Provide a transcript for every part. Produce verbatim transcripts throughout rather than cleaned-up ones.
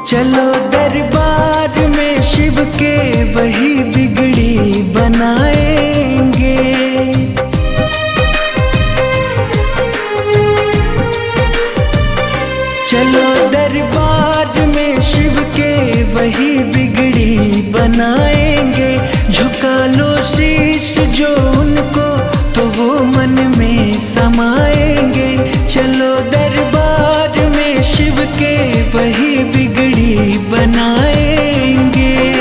चलो दरबार में शिव के वही बिगड़ी बनाएंगे। चलो दरबार में शिव के वही बिगड़ी बनाएंगे। झुका लो शीश जो उनको तो वो मन में समाएंगे। चलो दरबार में शिव के वही बिगड़ी बनाएंगे।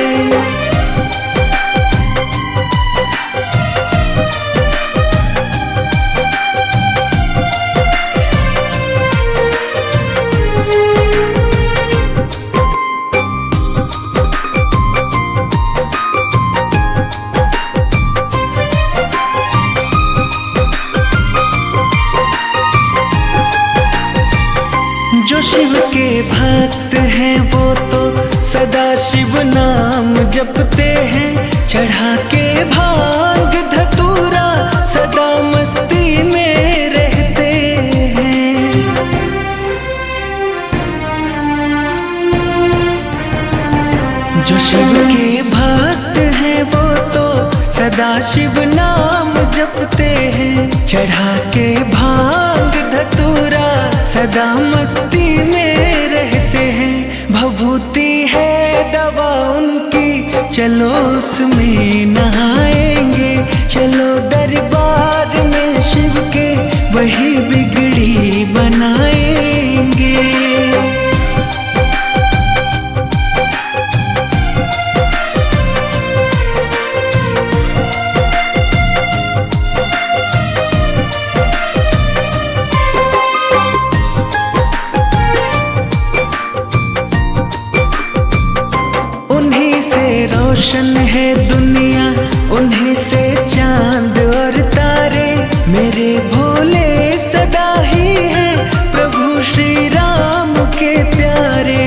जो शिव के भक्त हैं वो तो सदा शिव नाम जपते हैं। चढ़ा के भांग धतूरा सदा मस्ती में रहते हैं। जो शिव के भक्त हैं वो तो सदा शिव नाम जपते हैं। चढ़ा के भांग धतूरा सदा मस्ती में रहते हैं। भभूति है दवा उनकी चलो उसमें नहाएंगे। चलो दरबार में शिव के वही बिगड़ी बनाएंगे। रोशन है दुनिया उन्हीं से चांद और तारे। मेरे भोले सदा ही हैं प्रभु श्री राम के प्यारे।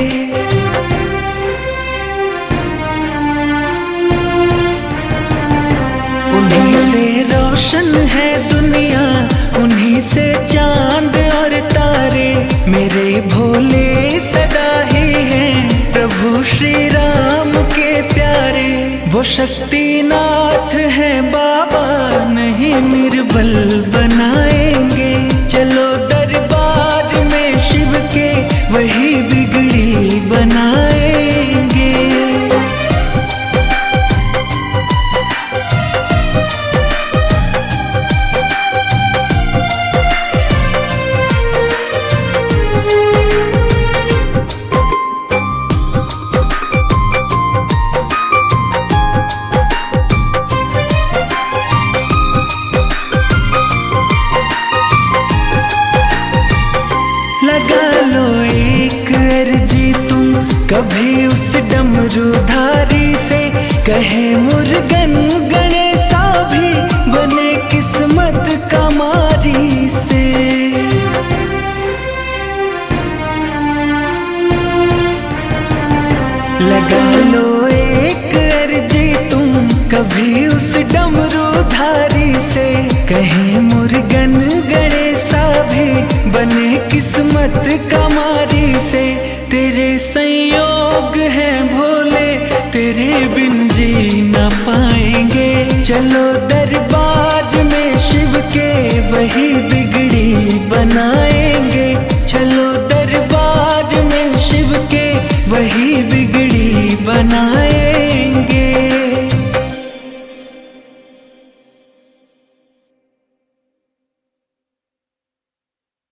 उन्हीं से रोशन है दुनिया उन्हीं से चांद और तारे। मेरे भोले सदा ही हैं प्रभु श्री राम के प्यारे। वो शक्तिनाथ हैं बाबा नहीं निर्बल बनाएंगे। चलो दरबार में शिव के वही बिगड़ी बनाएंगे। लगा लो एक अर्जी तुम कभी उस डमरूधारी से। कहे मुर्गन गणेशा भी बने किस्मत कमारी से। लगा लो एक अर्जी तुम कभी उस डमरूधारी से। कहे मुर्गन गणेशा भी बने किस्मत कमारी से। तेरे संयोग हैं भोले तेरे बिन जी न पाएंगे। चलो दरबार में शिव के वही बिगड़ी बनाएंगे। चलो दरबार में शिव के वही बिगड़ी